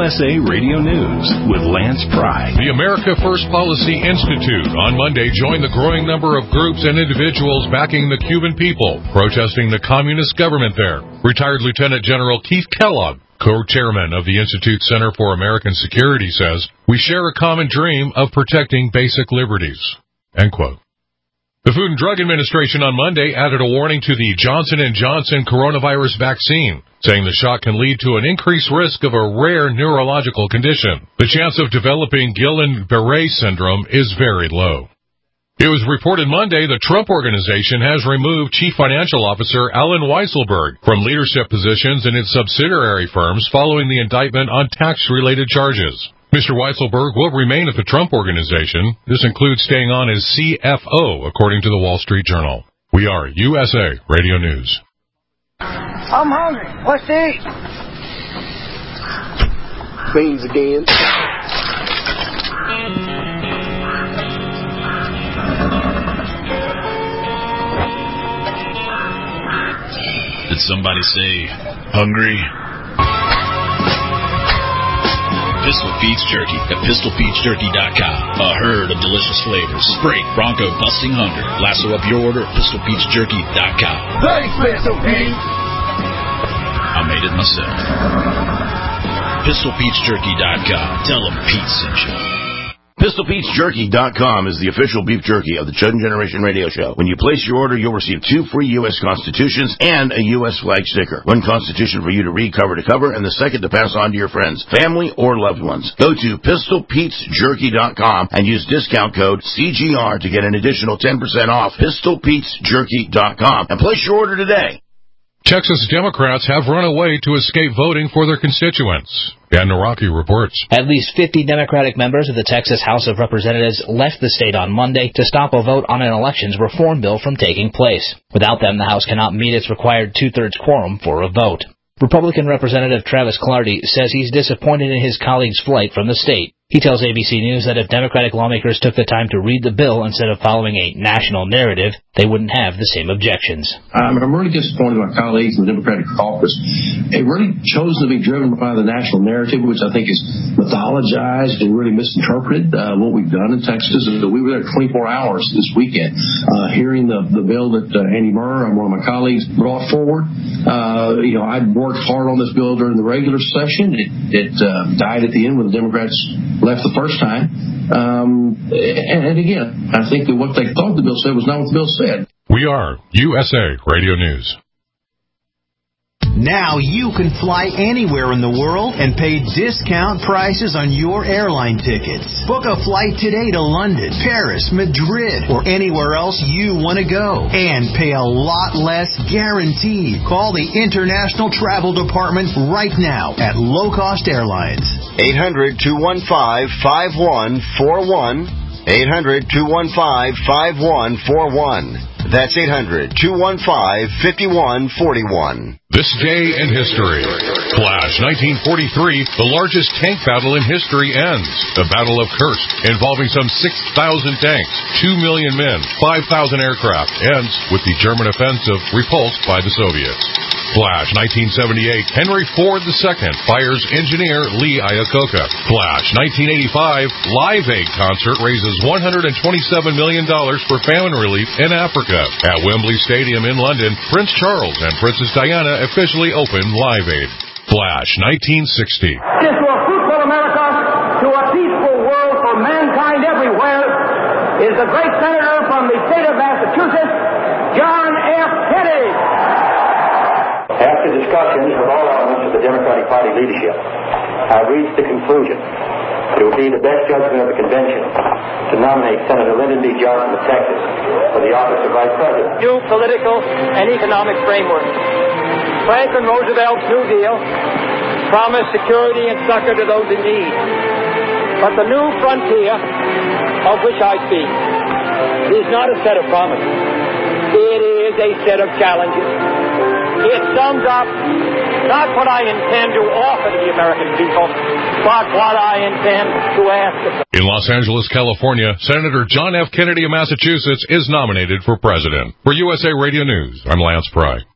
USA Radio News with Lance Pry. The America First Policy Institute on Monday joined the growing number of groups and individuals backing the Cuban people, protesting the communist government there. Retired Lieutenant General Keith Kellogg, co-chairman of the Institute Center for American Security, says, "We share a common dream of protecting basic liberties." End quote. The Food and Drug Administration on Monday added a warning to the Johnson & Johnson coronavirus vaccine, saying the shot can lead to an increased risk of a rare neurological condition. The chance of developing Guillain-Barré syndrome is very low. It was reported Monday the Trump Organization has removed Chief Financial Officer Allen Weisselberg from leadership positions in its subsidiary firms following the indictment on tax-related charges. Mr. Weisselberg will remain at the Trump Organization. This includes staying on as CFO, according to the Wall Street Journal. We are USA Radio News. I'm hungry. What's to eat? Beans again. Did somebody say hungry? Pistol Pete's Jerky at PistolPetesJerky.com. A herd of delicious flavors. Break bronco busting hunger. Lasso up your order at PistolPetesJerky.com. Thanks, Pistol Pete. I made it myself. PistolPetesJerky.com. Tell them Pete sent you. PistolPetesJerky.com is the official beef jerky of the Chudden Generation Radio Show. When you place your order, you'll receive 2 free U.S. Constitutions and a U.S. flag sticker. 1 Constitution for you to read cover to cover, and the second to pass on to your friends, family, or loved ones. Go to PistolPetesJerky.com and use discount code CGR to get an additional 10% off. PistolPetesJerky.com and place your order today. Texas Democrats have run away to escape voting for their constituents. Dan Naraki reports. At least 50 Democratic members of the Texas House of Representatives left the state on Monday to stop a vote on an elections reform bill from taking place. Without them, the House cannot meet its required 2/3 quorum for a vote. Republican Representative Travis Clardy says he's disappointed in his colleague's flight from the state. He tells ABC News that if Democratic lawmakers took the time to read the bill instead of following a national narrative, they wouldn't have the same objections. I'm really disappointed in my colleagues in the Democratic caucus. It really chose to be driven by the national narrative, which I think is mythologized and really misinterpreted. What we've done in Texas is that we were there 24 hours this weekend, hearing the bill that Andy Murr, one of my colleagues, brought forward. I'd worked hard on this bill during the regular session. It died at the end when the Democrats left the first time. And again, I think that what they thought the bill said was not what the bill said. We are USA Radio News. Now you can fly anywhere in the world and pay discount prices on your airline tickets. Book a flight today to London, Paris, Madrid, or anywhere else you want to go. And pay a lot less guaranteed. Call the International Travel Department right now at Low Cost Airlines. 800-215-5141. 800-215-5141. That's 800-215-5141. This day in history. Flash, 1943, the largest tank battle in history ends. The Battle of Kursk, involving some 6,000 tanks, 2 million men, 5,000 aircraft, ends with the German offensive repulsed by the Soviets. Flash, 1978, Henry Ford II fires engineer Lee Iacocca. Flash, 1985, Live Aid concert raises $127 million for famine relief in Africa. At Wembley Stadium in London, Prince Charles and Princess Diana officially opened Live Aid. Flash, 1960. To a fruitful America, to a peaceful world for mankind everywhere, is the great senator from the state of Massachusetts, John F. Kennedy. After discussions with all elements of the Democratic Party leadership, I've reached the conclusion that it would be the best judgment of the convention to nominate Senator Lyndon B. Johnson of Texas for the office of Vice President. New political and economic framework. Franklin Roosevelt's New Deal promised security and succor to those in need. But the new frontier of which I speak is not a set of promises. It is a set of challenges. It sums up not what I intend to offer to the American people, but what I intend to ask of them. In Los Angeles, California, Senator John F. Kennedy of Massachusetts is nominated for president. For USA Radio News, I'm Lance Pry.